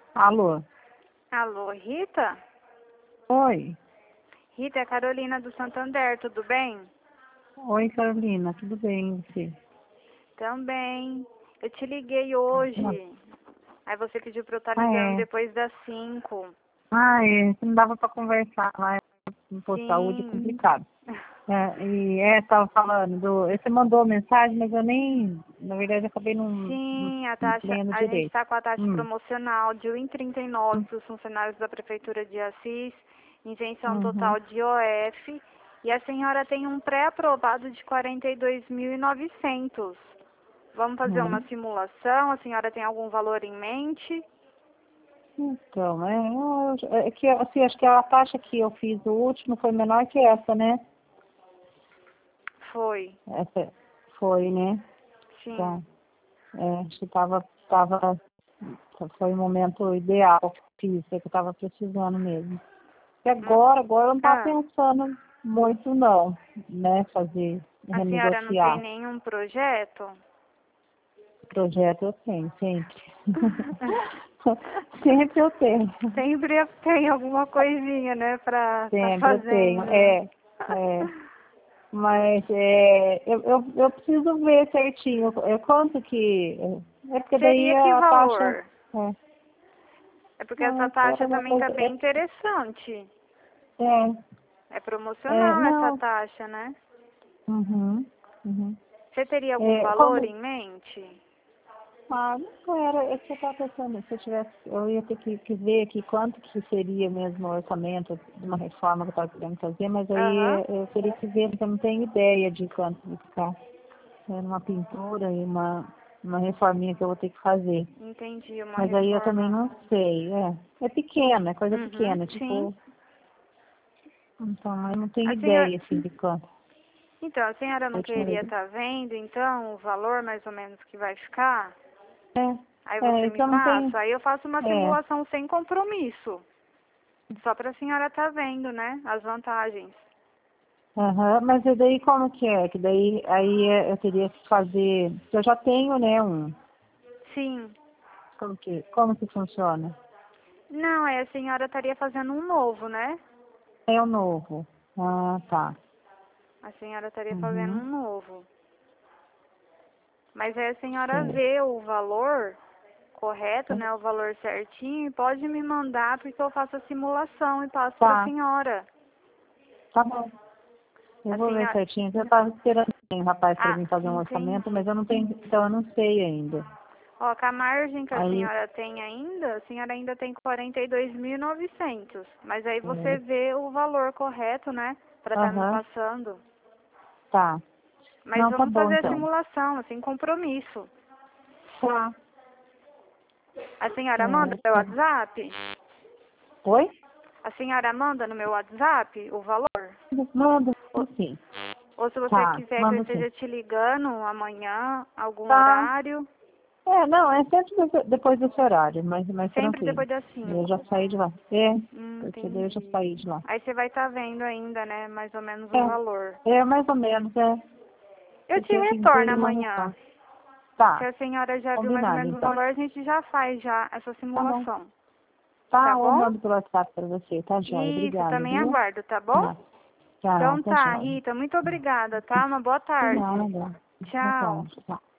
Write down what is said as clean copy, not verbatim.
Alô? Alô, Rita? Oi. Rita, é a Carolina do Santander, tudo bem? Oi, Carolina, tudo bem, e você? Também. Eu te liguei hoje. Aí você pediu pra eu estar ligando É. depois das 5. Não dava pra conversar lá no posto de saúde, é Sim. complicado. Tava falando você mandou mensagem, mas eu nem, na verdade, acabei não Sim, lendo a gente direito. está com a taxa Hum. promocional de 1,39 para os funcionários da Prefeitura de Assis, isenção Uhum. total de IOF, e a senhora tem um pré-aprovado de 42.900. Vamos fazer uma Uhum. simulação? A senhora tem algum valor em mente? Então, é que, assim, acho que a taxa que eu fiz o último foi menor que essa, né? Foi, Essa foi, né? sim. Então, acho que foi o momento ideal que eu fiz, que eu estava precisando mesmo. E Hum, agora eu não estava Ah, pensando muito não, né, a senhora não tem renegociar. nenhum projeto? Projeto eu tenho, sempre. Sempre eu tenho. Sempre tem alguma coisinha, né, pra tá Sempre eu tenho. fazendo, né? Mas eu preciso ver certinho quanto que. É porque daí Seria que a taxa. valor? É, É porque essa não, era taxa uma também tá coisa. bem interessante. É, É promocional essa não. taxa, né? Uhum, uhum. Você teria algum valor Como. em mente? Não era, é que eu estava pensando, se eu tivesse, eu ia ter que ver aqui quanto que seria mesmo o orçamento de uma reforma que eu estava querendo fazer, mas aí Aham, eu teria que ver, porque eu não tenho ideia de quanto vai ficar, numa pintura e uma reforminha que eu vou ter que fazer. entendi, uma Mas aí eu também reforma. não sei, é pequena, é coisa Uhum, pequena, sim. tipo, então eu não tenho A senhora, ideia, assim, de quanto. então, a senhora não Eu tinha queria lido. estar vendo, então, o valor mais ou menos que vai ficar? Aí você É me que eu não tenho, passa, aí eu faço uma é, simulação sem compromisso. Só para a senhora estar vendo, né, as vantagens. aham, mas e daí como que é? Que daí eu teria que fazer. Eu já tenho, né, um. Sim. Como que funciona? Não, aí a senhora estaria fazendo um novo, né? É o novo. Ah, tá. A senhora estaria fazendo Uhum. um novo. Mas aí a senhora Sei. vê o valor correto, né? O valor certinho e pode me mandar porque eu faço a simulação e passo para a Tá, senhora. tá bom. Eu A vou ver senhora. certinho. Eu estava esperando um rapaz para Ah, vir fazer um orçamento, mas entendi. eu não tenho, então eu não sei ainda. Ó, com a margem que a Aí, senhora tem ainda, a senhora ainda tem 42.900. Mas aí você é, vê o valor correto, né? Para estar me aham, passando. tá. Mas Não, tá vamos bom fazer a então. simulação, sem compromisso. Tá. A senhora manda no meu Tá. WhatsApp? Oi? A senhora manda no meu WhatsApp o valor? Manda, Ou, sim. ou se você Tá, quiser que eu manda sim. esteja te ligando amanhã, algum Tá. horário, Não, é sempre depois desse horário, mais sempre tranquilo. depois das Eu já 5. saí de lá. Porque daí eu já Entendi. saí de lá. Aí você vai estar vendo ainda, né, mais ou menos o valor. Mais ou menos, Eu te porque a pintura retorno e uma amanhã. reforma. Se Tá, a senhora já viu mais ou combinado menos o então. valor, a gente já faz já essa Tá bom. simulação. Tá Tá, eu bom? mando pelo WhatsApp pra você, tá, joia? Isso, Obrigada, também viu? aguardo, tá bom? Tá, tá, Então tá tá, joia. Rita, muito obrigada, tá? Uma boa De tarde. nada. Boa Tchau. tarde, tá.